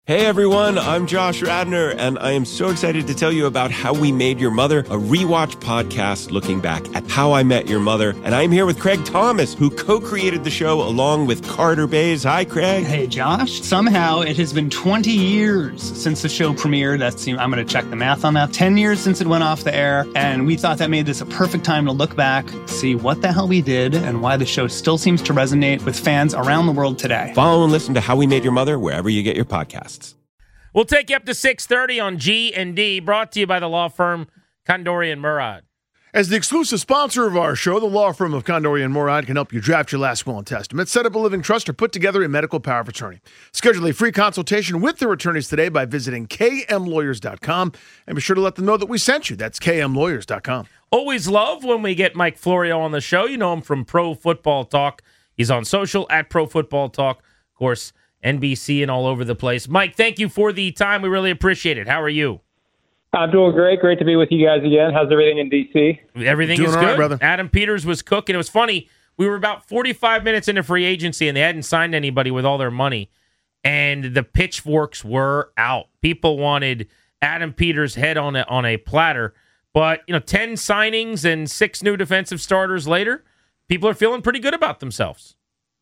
Hey everyone, I'm Josh Radner, and I am so excited to tell you about How We Made Your Mother, a rewatch podcast looking back at How I Met Your Mother. And I'm here with Craig Thomas, who co-created the show along with Carter Bays. Hi, Craig. Hey, Josh. Somehow it has been 20 years since the show premiered. I'm going to check the math on that. 10 years since it went off the air, and we thought that made this a perfect time to look back, see what the hell we did, and why the show still seems to resonate with fans around the world today. Follow and listen to How We Made Your Mother wherever you get your podcasts. We'll take you up to 6:30 on G&D, brought to you by the law firm Condori and Murad. As the exclusive sponsor of our show, the law firm of Condori and Murad can help you draft your last will and testament, set up a living trust, or put together a medical power of attorney. Schedule a free consultation with their attorneys today by visiting kmlawyers.com, and be sure to let them know that we sent you. That's kmlawyers.com. Always love when we get Mike Florio on the show. You know him from Pro Football Talk. He's on social at Pro Football Talk. Of course, NBC and all over the place. Mike, thank you for the time. We really appreciate it. How are you? I'm doing great. Great to be with you guys again. How's everything in D.C.? Everything is all good. right, brother. Adam Peters was cooking. It was funny. We were about 45 minutes into free agency, and they hadn't signed anybody with all their money, and the pitchforks were out. People wanted Adam Peters' head on a platter. But, 10 signings and 6 new defensive starters later, people are feeling pretty good about themselves.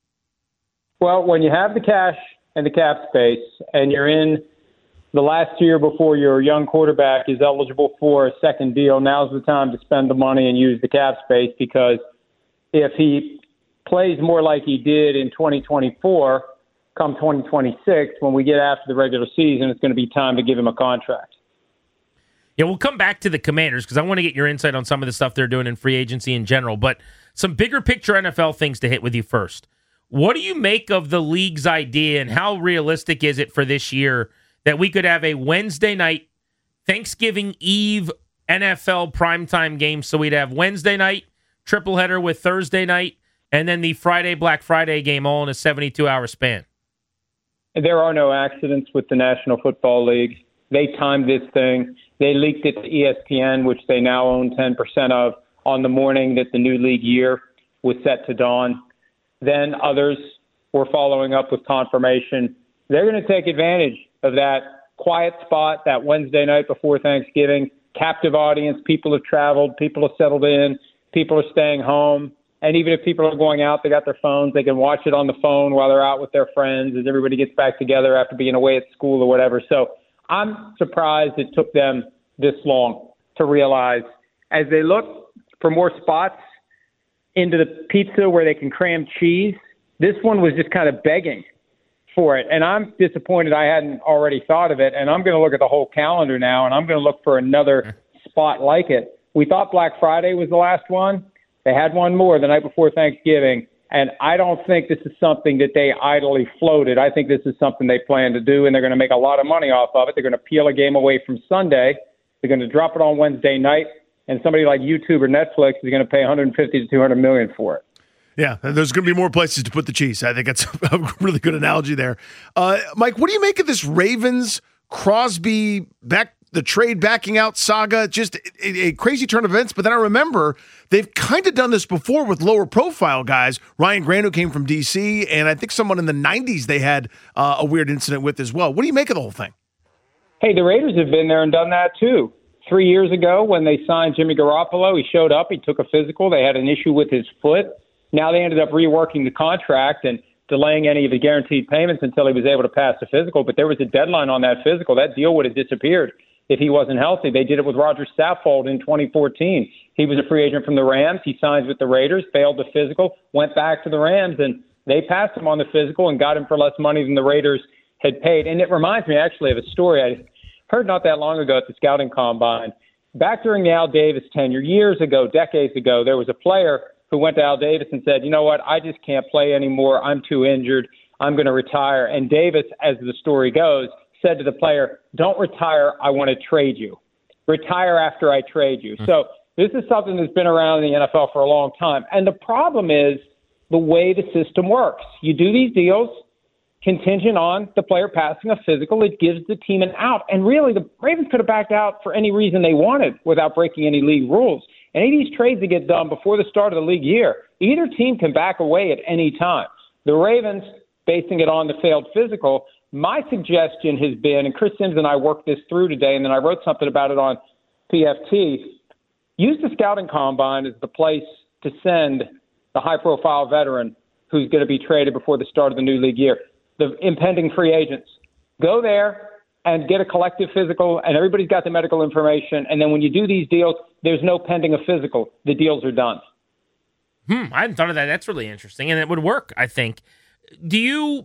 Well, when you have the cash and the cap space and you're in the last year before your young quarterback is eligible for a second deal, now's the time to spend the money and use the cap space, because if he plays more like he did in 2024, come 2026, when we get after the regular season, it's going to be time to give him a contract. Yeah, we'll come back to the Commanders because I want to get your insight on some of the stuff they're doing in free agency in general, but some bigger picture NFL things to hit with you first. What do you make of the league's idea, and how realistic is it for this year that we could have a Wednesday night, Thanksgiving Eve NFL primetime game? So we'd have Wednesday night, triple header with Thursday night, and then the Friday, Black Friday game all in a 72-hour span. There are no accidents with the National Football League. They timed this thing. They leaked it to ESPN, which they now own 10% of, on the morning that the new league year was set to dawn. Then others were following up with confirmation. They're going to take advantage of that quiet spot, that Wednesday night before Thanksgiving, captive audience. People have traveled, people have settled in, people are staying home. And even if people are going out, they got their phones, they can watch it on the phone while they're out with their friends as everybody gets back together after being away at school or whatever. So I'm surprised it took them this long to realize, as they look for more spots into the pizza where they can cram cheese, this one was just kind of begging for it. And I'm disappointed I hadn't already thought of it. And I'm going to look at the whole calendar now, and I'm going to look for another spot like it. We thought Black Friday was the last one. They had one more the night before Thanksgiving. And I don't think this is something that they idly floated. I think this is something they plan to do, and they're going to make a lot of money off of it. They're going to peel a game away from Sunday. They're going to drop it on Wednesday night, and somebody like YouTube or Netflix is going to pay $150 to $200 million for it. Yeah, there's going to be more places to put the cheese. I think that's a really good analogy there. Mike, what do you make of this Ravens Crosby the trade backing out saga? Just a crazy turn of events. But then I remember they've kind of done this before with lower profile guys. Ryan Grant, who came from D.C., and I think someone in the 90s they had a weird incident with as well. What do you make of the whole thing? Hey, the Raiders have been there and done that too. 3 years ago when they signed Jimmy Garoppolo, he showed up, he took a physical. They had an issue with his foot. Now they ended up reworking the contract and delaying any of the guaranteed payments until he was able to pass the physical. But there was a deadline on that physical. That deal would have disappeared if he wasn't healthy. They did it with Roger Saffold in 2014. He was a free agent from the Rams. He signed with the Raiders, failed the physical, went back to the Rams, and they passed him on the physical and got him for less money than the Raiders had paid. And it reminds me actually of a story I heard not that long ago at the scouting combine. Back during the Al Davis tenure, years ago, decades ago, there was a player who went to Al Davis and said, you know what, I just can't play anymore. I'm too injured. I'm going to retire. And Davis, as the story goes, said to the player, don't retire. I want to trade you. Retire after I trade you. So this is something that's been around in the NFL for a long time. And the problem is the way the system works. You do these deals contingent on the player passing a physical. It gives the team an out. And really, the Ravens could have backed out for any reason they wanted without breaking any league rules. Any of these trades that get done before the start of the league year, either team can back away at any time. The Ravens, basing it on the failed physical, my suggestion has been, and Chris Sims and I worked this through today, and then I wrote something about it on PFT, use the scouting combine as the place to send the high-profile veteran who's going to be traded before the start of the new league year, the impending free agents. Go there and get a collective physical, and everybody's got the medical information. And then when you do these deals, there's no pending a physical. The deals are done. I hadn't thought of that. That's really interesting, and it would work, I think. Do you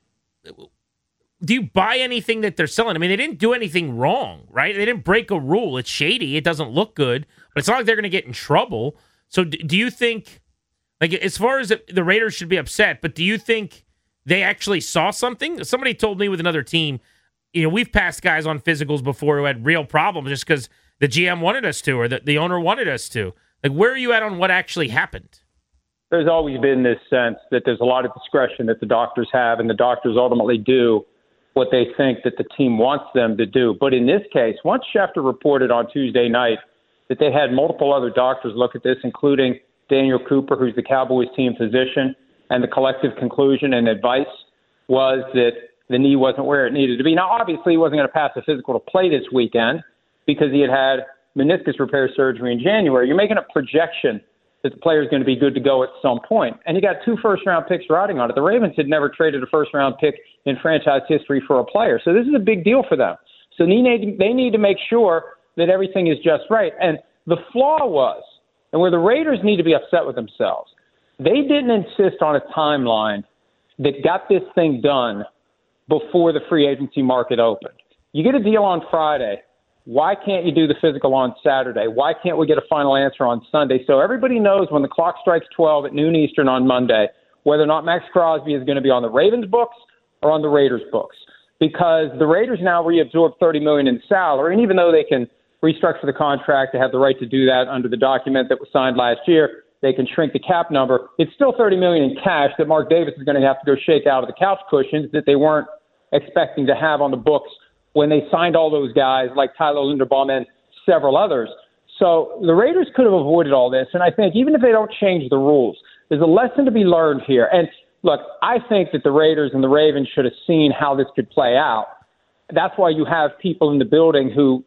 buy anything that they're selling? I mean, they didn't do anything wrong, right? They didn't break a rule. It's shady. It doesn't look good, but it's not like they're going to get in trouble. So do you think, like, as far as the Raiders should be upset, but do you think they actually saw something? Somebody told me with another team, we've passed guys on physicals before who had real problems just because the GM wanted us to or the owner wanted us to. Like, where are you at on what actually happened? There's always been this sense that there's a lot of discretion that the doctors have, and the doctors ultimately do what they think that the team wants them to do. But in this case, once Schefter reported on Tuesday night that they had multiple other doctors look at this, including Daniel Cooper, who's the Cowboys team physician, and the collective conclusion and advice was that the knee wasn't where it needed to be. Now, obviously, he wasn't going to pass a physical to play this weekend because he had meniscus repair surgery in January. You're making a projection that the player is going to be good to go at some point. And you got 2 first-round picks riding on it. The Ravens had never traded a first-round pick in franchise history for a player. So this is a big deal for them. So they need to make sure that everything is just right. And the flaw was, and where the Raiders need to be upset with themselves, they didn't insist on a timeline that got this thing done before the free agency market opened. You get a deal on Friday. Why can't you do the physical on Saturday? Why can't we get a final answer on Sunday? So everybody knows when the clock strikes 12 at noon Eastern on Monday, whether or not Max Crosby is going to be on the Ravens books or on the Raiders books. Because the Raiders now reabsorb $30 million in salary, and even though they can restructure the contract, they have the right to do that under the document that was signed last year, they can shrink the cap number. It's still $30 million in cash that Mark Davis is going to have to go shake out of the couch cushions that they weren't expecting to have on the books when they signed all those guys like Tyler Linderbaum and several others. So the Raiders could have avoided all this, and I think even if they don't change the rules, there's a lesson to be learned here. And look, I think that the Raiders and the Ravens should have seen how this could play out. That's why you have people in the building who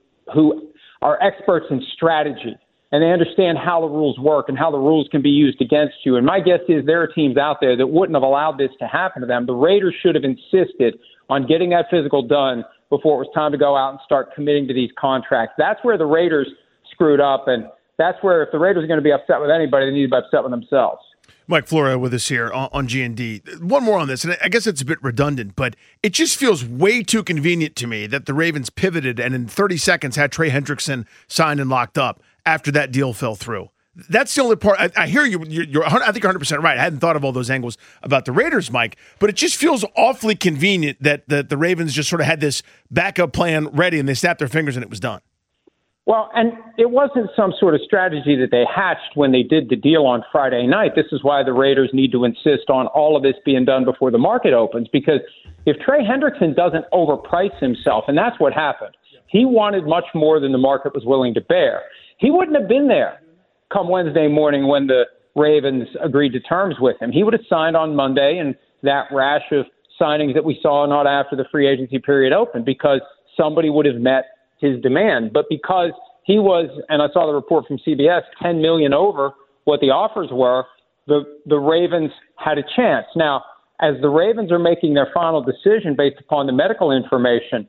are experts in strategy, and they understand how the rules work and how the rules can be used against you. And my guess is there are teams out there that wouldn't have allowed this to happen to them. The Raiders should have insisted on getting that physical done before it was time to go out and start committing to these contracts. That's where the Raiders screwed up, and that's where if the Raiders are going to be upset with anybody, they need to be upset with themselves. Mike Flora with us here on G&D. One more on this, and I guess it's a bit redundant, but it just feels way too convenient to me that the Ravens pivoted and in 30 seconds had Trey Hendrickson signed and locked up after that deal fell through. That's the only part. I hear you. I think you're 100% right. I hadn't thought of all those angles about the Raiders, Mike, but it just feels awfully convenient that the Ravens just sort of had this backup plan ready and they snapped their fingers and it was done. Well, and it wasn't some sort of strategy that they hatched when they did the deal on Friday night. This is why the Raiders need to insist on all of this being done before the market opens, because if Trey Hendrickson doesn't overprice himself, and that's what happened, he wanted much more than the market was willing to bear. He wouldn't have been there come Wednesday morning when the Ravens agreed to terms with him. He would have signed on Monday, and that rash of signings that we saw not after the free agency period opened, because somebody would have met his demand. But because he was, and I saw the report from CBS, $10 million over what the offers were, the Ravens had a chance. Now, as the Ravens are making their final decision based upon the medical information,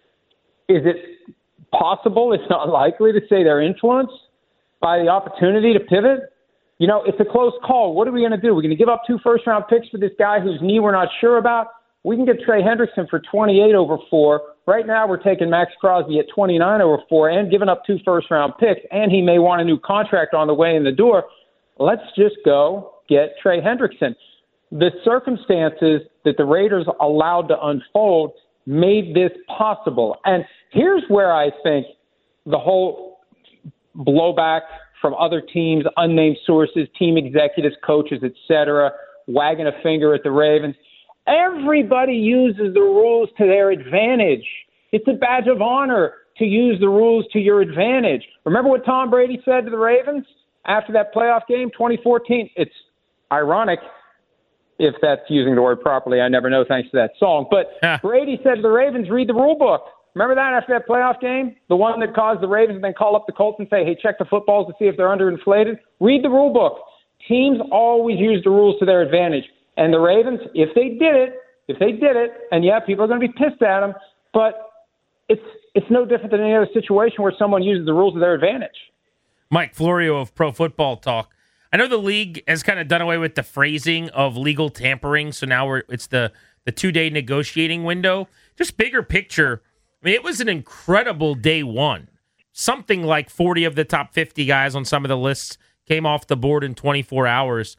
is it possible, it's not likely, to say they're influenced by the opportunity to pivot? You know, it's a close call. What are we going to do? We're going to give up 2 first-round picks for this guy whose knee we're not sure about? We can get Trey Hendrickson for 28 over 4. Right now we're taking Max Crosby at 29 over 4 and giving up 2 first-round picks, and he may want a new contract on the way in the door. Let's just go get Trey Hendrickson. The circumstances that the Raiders allowed to unfold made this possible. And here's where I think the whole blowback from other teams, unnamed sources, team executives, coaches, etc., wagging a finger at the Ravens. Everybody uses the rules to their advantage. It's a badge of honor to use the rules to your advantage. Remember what Tom Brady said to the Ravens after that playoff game, 2014? It's ironic. if that's using the word properly. I never know thanks to that song. But Brady said to the Ravens, read the rule book. Remember that after that playoff game? The one that caused the Ravens to then call up the Colts and say, hey, check the footballs to see if they're underinflated? Read the rule book. Teams always use the rules to their advantage. And the Ravens, if they did it, and yeah, people are going to be pissed at them, but it's no different than any other situation where someone uses the rules to their advantage. Mike Florio of Pro Football Talk. I know the league has kind of done away with the phrasing of legal tampering, so now it's the 2-day negotiating window. Just bigger picture, I mean, it was an incredible day one. Something like 40 of the top 50 guys on some of the lists came off the board in 24 hours.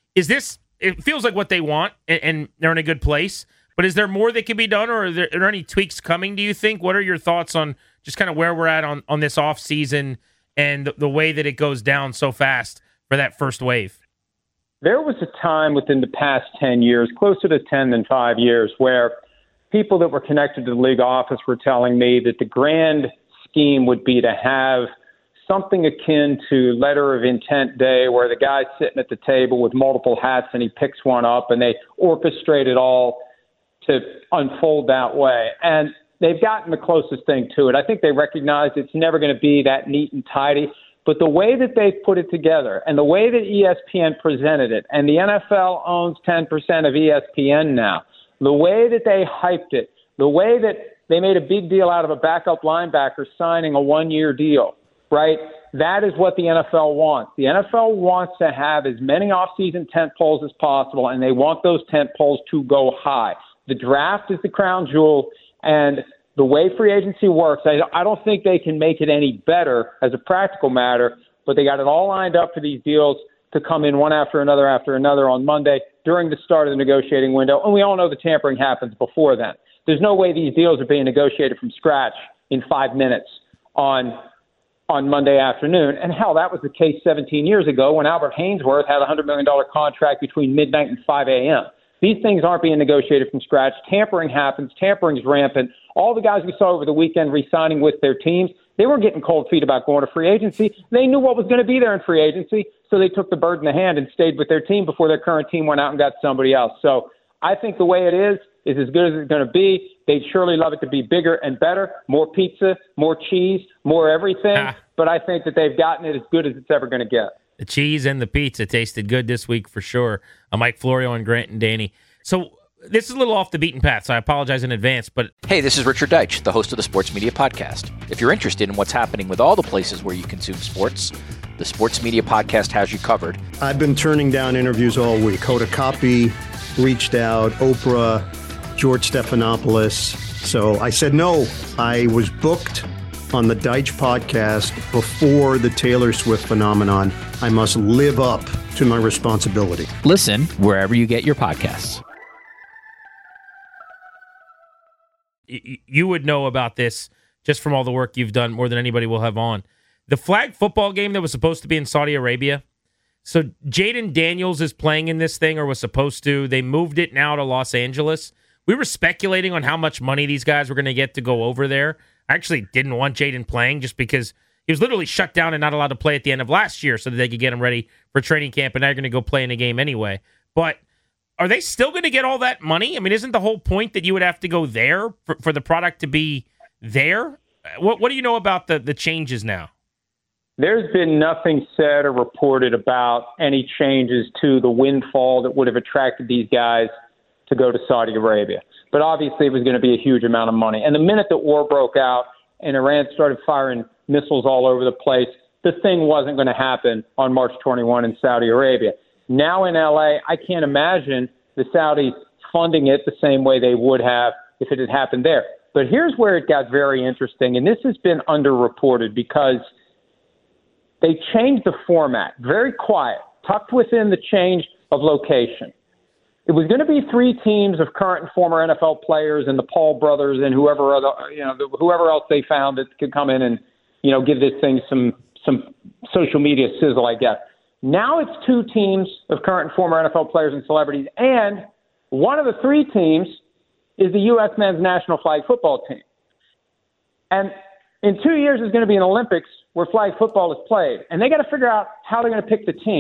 It feels like what they want, and they're in a good place, but is there more that can be done, or are there any tweaks coming, do you think? What are your thoughts on just kind of where we're at on this offseason and the way that it goes down so fast for that first wave? There was a time within the past 10 years, closer to 10 than 5 years, where people that were connected to the league office were telling me that the grand scheme would be to have something akin to letter of intent day, where the guy's sitting at the table with multiple hats and he picks one up and they orchestrate it all to unfold that way. And they've gotten the closest thing to it. I think they recognize it's never going to be that neat and tidy. But the way that they put it together and the way that ESPN presented it, and the NFL owns 10% of ESPN now, the way that they hyped it, the way that they made a big deal out of a backup linebacker signing a 1-year deal, right? That is what the NFL wants. The NFL wants to have as many off-season tent poles as possible, and they want those tent poles to go high. The draft is the crown jewel, and the way free agency works, I don't think they can make it any better as a practical matter, but they got it all lined up for these deals to come in one after another on Monday during the start of the negotiating window. And we all know the tampering happens before then. There's no way these deals are being negotiated from scratch in 5 minutes on Monday afternoon. And hell, that was the case 17 years ago when Albert Hainsworth had a $100 million contract between midnight and 5 a.m. These things aren't being negotiated from scratch. Tampering happens. Tampering's rampant. All the guys we saw over the weekend re-signing with their teams, they weren't getting cold feet about going to free agency. They knew what was going to be there in free agency, so they took the bird in the hand and stayed with their team before their current team went out and got somebody else. So I think the way it is as good as it's going to be. They'd surely love it to be bigger and better, more pizza, more cheese, more everything. But I think that they've gotten it as good as it's ever going to get. The cheese and the pizza tasted good this week for sure. Mike Florio and Grant and Danny. So this is a little off the beaten path, so I apologize in advance. But hey, this is Richard Deitch, the host of the Sports Media Podcast. If you're interested in what's happening with all the places where you consume sports, the Sports Media Podcast has you covered. I've been turning down interviews all week. Hoda Kotb reached out, Oprah, George Stephanopoulos. So I said no. I was booked on the Deitch podcast before the Taylor Swift phenomenon. I must live up to my responsibility. Listen wherever you get your podcasts. You would know about this just from all the work you've done more than anybody will have on. The flag football game that was supposed to be in Saudi Arabia. So Jaden Daniels is playing in this thing, or was supposed to. They moved it now to Los Angeles. We were speculating on how much money these guys were going to get to go over there. I actually didn't want Jaden playing just because he was literally shut down and not allowed to play at the end of last year so that they could get him ready for training camp, and now you're going to go play in a game anyway. But are they still going to get all that money? I mean, isn't the whole point that you would have to go there for the product to be there? What do you know about the changes now? There's been nothing said or reported about any changes to the windfall that would have attracted these guys to go to Saudi Arabia. But obviously it was going to be a huge amount of money. And the minute that war broke out and Iran started firing missiles all over the place, the thing wasn't going to happen on March 21 in Saudi Arabia. Now in L.A., I can't imagine the Saudis funding it the same way they would have if it had happened there. But here's where it got very interesting, and this has been underreported because they changed the format, very quiet, tucked within the change of location. It was going to be 3 teams of current and former NFL players and the Paul brothers and whoever else they found that could come in and, give this thing some social media sizzle, I guess. Now it's 2 teams of current and former NFL players and celebrities, and one of the 3 teams is the U.S. men's national flag football team. And in 2 years, there's going to be an Olympics where flag football is played, and they got to figure out how they're going to pick the team.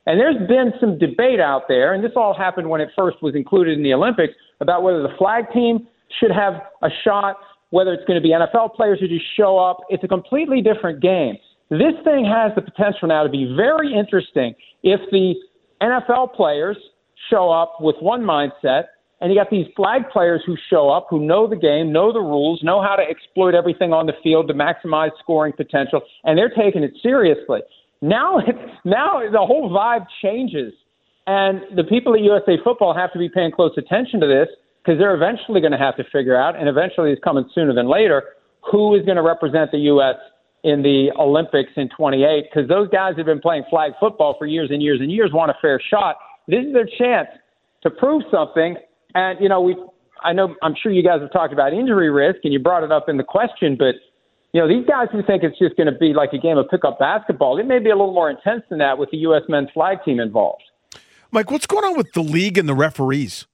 And there's been some debate out there, and this all happened when it first was included in the Olympics, about whether the flag team should have a shot, whether it's going to be NFL players who just show up. It's a completely different game. This thing has the potential now to be very interesting if the NFL players show up with one mindset, and you got these flag players who show up, who know the game, know the rules, know how to exploit everything on the field to maximize scoring potential, and they're taking it seriously. Now the whole vibe changes, and the people at USA Football have to be paying close attention to this, because they're eventually going to have to figure out, and eventually it's coming sooner than later, who is going to represent the U.S. in the Olympics in 28, because those guys have been playing flag football for years and years and years, want a fair shot. This is their chance to prove something. And, I'm sure you guys have talked about injury risk, and you brought it up in the question, but, these guys who think it's just going to be like a game of pickup basketball, it may be a little more intense than that with the U.S. men's flag team involved. Mike, what's going on with the league and the referees?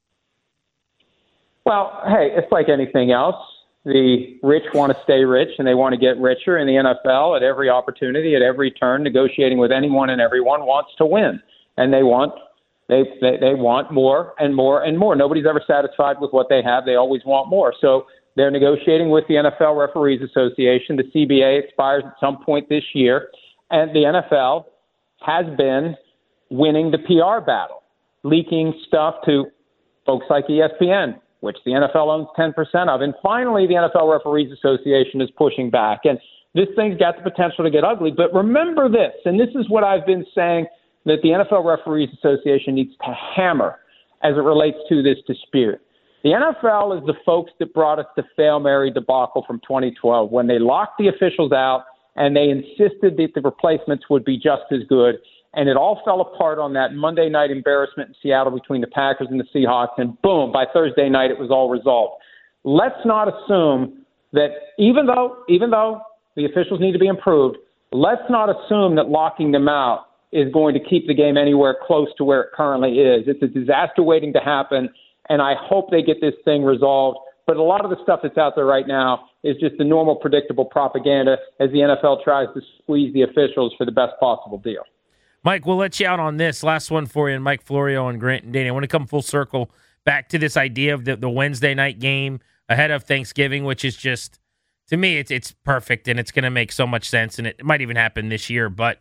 Well, hey, it's like anything else. The rich want to stay rich, and they want to get richer. In the NFL, at every opportunity, at every turn, negotiating with anyone and everyone wants to win, and they want more and more and more. Nobody's ever satisfied with what they have. They always want more. So they're negotiating with the NFL Referees Association. The CBA expires at some point this year, and the NFL has been winning the PR battle, leaking stuff to folks like ESPN, which the NFL owns 10% of. And finally, the NFL Referees Association is pushing back. And this thing's got the potential to get ugly. But remember this, and this is what I've been saying that the NFL Referees Association needs to hammer as it relates to this dispute. The NFL is the folks that brought us the Fail Mary debacle from 2012 when they locked the officials out and they insisted that the replacements would be just as good. And it all fell apart on that Monday night embarrassment in Seattle between the Packers and the Seahawks. And boom, by Thursday night, it was all resolved. Let's not assume that even though the officials need to be improved, let's not assume that locking them out is going to keep the game anywhere close to where it currently is. It's a disaster waiting to happen, and I hope they get this thing resolved. But a lot of the stuff that's out there right now is just the normal, predictable propaganda as the NFL tries to squeeze the officials for the best possible deal. Mike, we'll let you out on this. Last one for you, and Mike Florio and Grant and Danny. I want to come full circle back to this idea of the Wednesday night game ahead of Thanksgiving, which is just, to me, it's perfect, and it's going to make so much sense, and it might even happen this year. But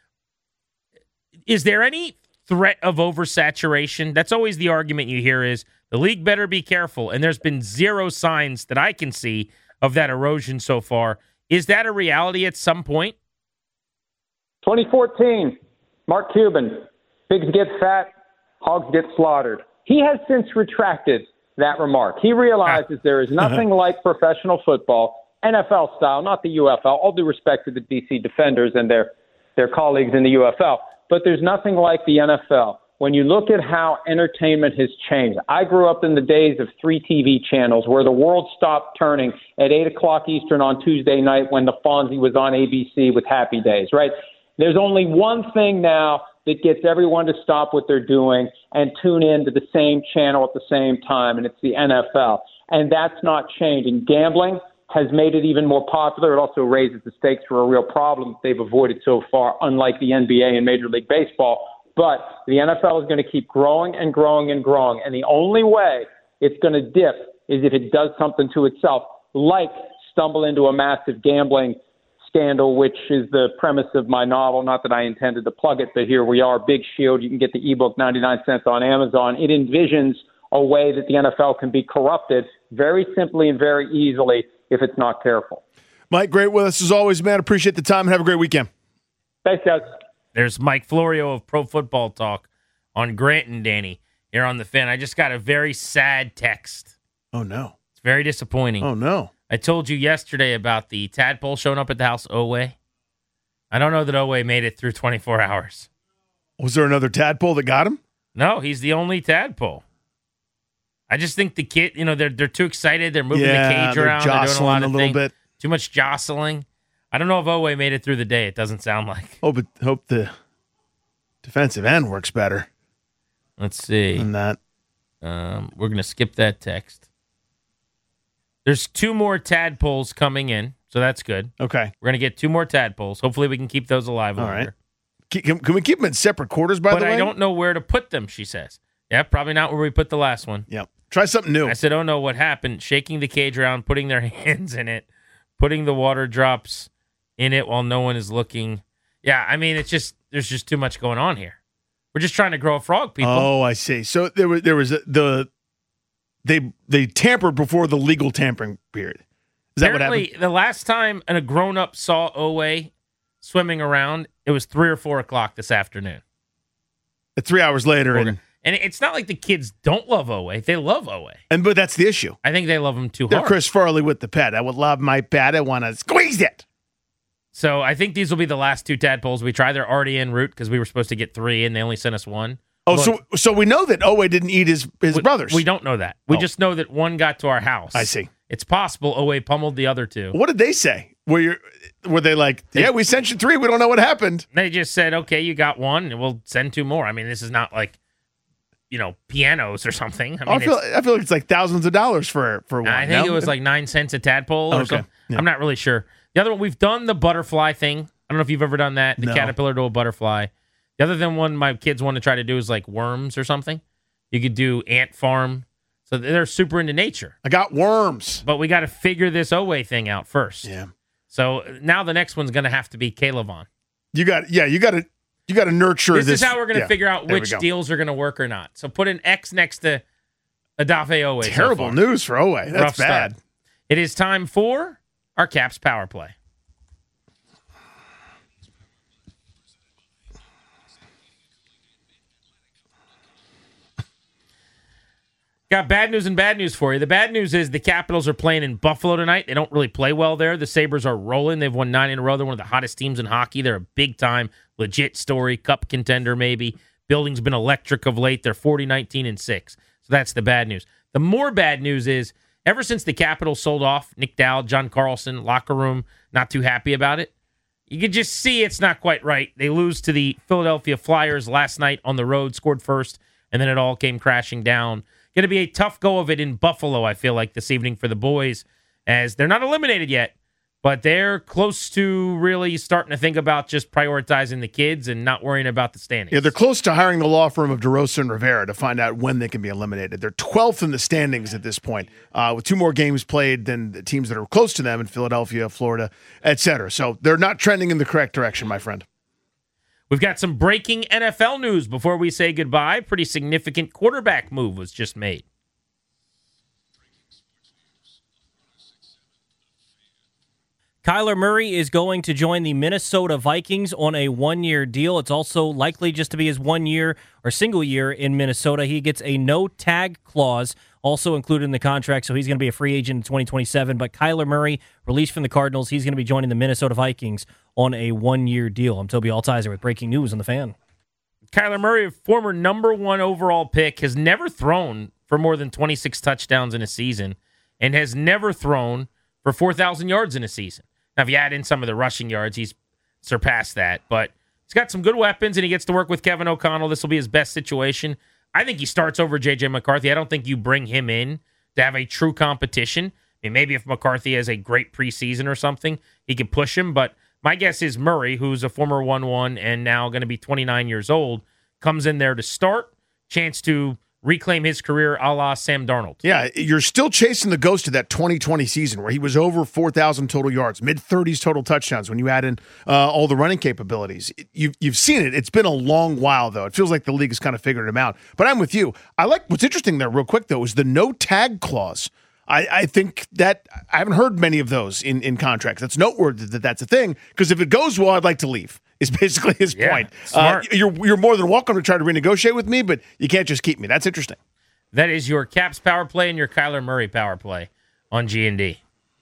is there any threat of oversaturation? That's always the argument you hear is the league better be careful, and there's been zero signs that I can see of that erosion so far. Is that a reality at some point? 2014. Mark Cuban, pigs get fat, hogs get slaughtered. He has since retracted that remark. He realizes there is nothing like professional football, NFL style, not the UFL. All due respect to the DC Defenders and their colleagues in the UFL, but there's nothing like the NFL. When you look at how entertainment has changed, I grew up in the days of 3 TV channels where the world stopped turning at 8 o'clock Eastern on Tuesday night when the Fonzie was on ABC with Happy Days, right? There's only one thing now that gets everyone to stop what they're doing and tune in to the same channel at the same time, and it's the NFL. And that's not changing. Gambling has made it even more popular. It also raises the stakes for a real problem they've avoided so far, unlike the NBA and Major League Baseball. But the NFL is going to keep growing and growing and growing, and the only way it's going to dip is if it does something to itself, like stumble into a massive gambling scandal, which is the premise of my novel. Not that I intended to plug it, but here we are. Big Shield. You can get the ebook 99 cents on Amazon. It envisions a way that the NFL can be corrupted very simply and very easily if it's not careful. Mike, great with us as always, man. Appreciate the time and have a great weekend. Thanks, guys. There's Mike Florio of Pro Football Talk on Grant and Danny here on The Fan. I just got a very sad text. Oh, no. It's very disappointing. Oh, no. I told you yesterday about the tadpole showing up at the house, Oweh. I don't know that Oweh made it through 24 hours. Was there another tadpole that got him? No, he's the only tadpole. I just think the kid, they're too excited. They're moving the cage around. They're doing a lot of things. Bit. Too much jostling. I don't know if Oweh made it through the day. It doesn't sound like. Oh, but hope the defensive end works better. Let's see. Than that. We're going to skip that text. There's 2 more tadpoles coming in, so that's good. Okay. We're going to get 2 more tadpoles. Hopefully we can keep those alive All longer. right. Can we keep them in separate quarters, by the way? But I don't know where to put them, she says. Yeah, probably not where we put the last one. Yeah. Try something new. I said, oh, no, what happened? Shaking the cage around, putting their hands in it, putting the water drops in it while no one is looking. Yeah, I mean, there's just too much going on here. We're just trying to grow a frog, people. Oh, I see. So there was they tampered before the legal tampering period. Is that what happened? Apparently, the last time a grown-up saw Owe swimming around, it was 3 or 4 o'clock this afternoon. 3 hours later. And it's not like the kids don't love Owe. They love Owe. But that's the issue. I think they love him too They're hard. Chris Farley with the pet. I would love my pet. I want to squeeze it. So I think these will be the last 2 tadpoles we try. They're already en route because we were supposed to get 3, and they only sent us 1. Oh, so we know that Owe didn't eat his brothers. We don't know that. We just know that 1 got to our house. I see. It's possible Owe pummeled the other 2. What did they say? Were they like, yeah, we sent you 3. We don't know what happened. They just said, okay, you got 1, and we'll send 2 more. I mean, this is not like, pianos or something. I feel like it's like thousands of dollars for one. I think it was like 9 cents a tadpole or something. Yeah. I'm not really sure. The other one, we've done the butterfly thing. I don't know if you've ever done that, the caterpillar to a butterfly. The other than one my kids want to try to do is like worms or something. You could do ant farm. So they're super into nature. I got worms. But we got to figure this Owe thing out first. Yeah. So now the next one's going to have to be Calebon. You got to nurture this. This is how we're going to figure out which deals are going to work or not. So put an X next to Adafe Owe. Terrible news for Owe. That's rough bad. Start. It is time for our Caps Power Play. Got bad news and bad news for you. The bad news is the Capitals are playing in Buffalo tonight. They don't really play well there. The Sabres are rolling. They've won 9 in a row. They're one of the hottest teams in hockey. They're a big-time, legit story, cup contender maybe. Building's been electric of late. They're 40-19-6. So that's the bad news. The more bad news is ever since the Capitals sold off Nick Dowd, John Carlson, locker room, not too happy about it. You could just see it's not quite right. They lose to the Philadelphia Flyers last night on the road, scored first, and then it all came crashing down. Going to be a tough go of it in Buffalo, I feel like, this evening for the boys, as they're not eliminated yet, but they're close to really starting to think about just prioritizing the kids and not worrying about the standings. Yeah, they're close to hiring the law firm of DeRosa and Rivera to find out when they can be eliminated. They're 12th in the standings at this point, with 2 more games played than the teams that are close to them in Philadelphia, Florida, etc. So they're not trending in the correct direction, my friend. We've got some breaking NFL news before we say goodbye. Pretty significant quarterback move was just made. Kyler Murray is going to join the Minnesota Vikings on a 1-year deal. It's also likely just to be his 1 year or single year in Minnesota. He gets a no-tag clause also included in the contract, so he's going to be a free agent in 2027. But Kyler Murray, released from the Cardinals, he's going to be joining the Minnesota Vikings on a 1-year deal. I'm Toby Altizer with breaking news on The Fan. Kyler Murray, a former number 1 overall pick, has never thrown for more than 26 touchdowns in a season and has never thrown for 4,000 yards in a season. Now, if you add in some of the rushing yards, he's surpassed that. But he's got some good weapons, and he gets to work with Kevin O'Connell. This will be his best situation. I think he starts over J.J. McCarthy. I don't think you bring him in to have a true competition. I mean, maybe if McCarthy has a great preseason or something, he can push him. But my guess is Murray, who's a former 1-1 and now going to be 29 years old, comes in there to start. Chance to reclaim his career a la Sam Darnold. Yeah, you're still chasing the ghost of that 2020 season where he was over 4,000 total yards, mid-30s total touchdowns when you add in all the running capabilities. You've seen it. It's been a long while, though. It feels like the league has kind of figured him out. But I'm with you. I like what's interesting there real quick, though, is the no-tag clause. I think that I haven't heard many of those in contracts. That's noteworthy that that's a thing, because if it goes well, I'd like to leave. Is basically his point. Smart. You're more than welcome to try to renegotiate with me, but you can't just keep me. That's interesting. That is your Caps power play and your Kyler Murray power play on G&D.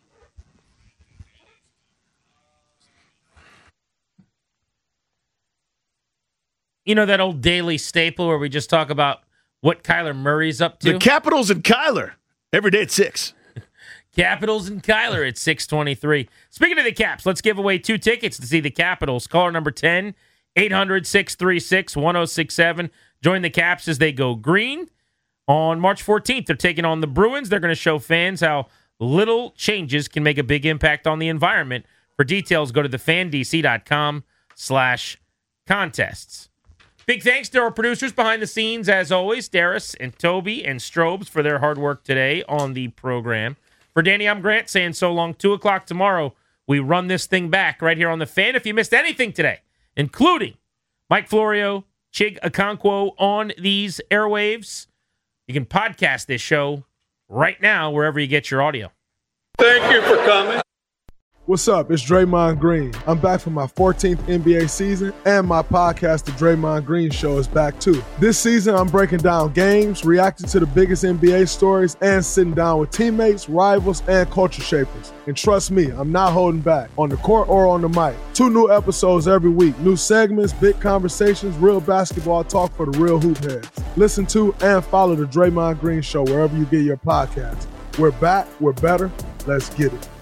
You know that old daily staple where we just talk about what Kyler Murray's up to? The Capitals and Kyler. Every day at 6. Capitals and Kyler at 6:23. Speaking of the Caps, let's give away 2 tickets to see the Capitals. Caller number 10, 800-636-1067. Join the Caps as they go green. On March 14th, they're taking on the Bruins. They're going to show fans how little changes can make a big impact on the environment. For details, go to thefandc.com/Caps. contests. Big thanks to our producers behind the scenes, as always, Darius and Toby and Strobes for their hard work today on the program. For Danny, I'm Grant saying so long. 2 o'clock tomorrow, we run this thing back right here on The Fan. If you missed anything today, including Mike Florio, Chig Okonkwo on these airwaves, you can podcast this show right now wherever you get your audio. Thank you for coming. What's up? It's Draymond Green. I'm back for my 14th NBA season, and my podcast, The Draymond Green Show, is back too. This season, I'm breaking down games, reacting to the biggest NBA stories, and sitting down with teammates, rivals, and culture shapers. And trust me, I'm not holding back, on the court or on the mic. 2 new episodes every week, new segments, big conversations, real basketball talk for the real hoop heads. Listen to and follow The Draymond Green Show wherever you get your podcasts. We're back, we're better, let's get it.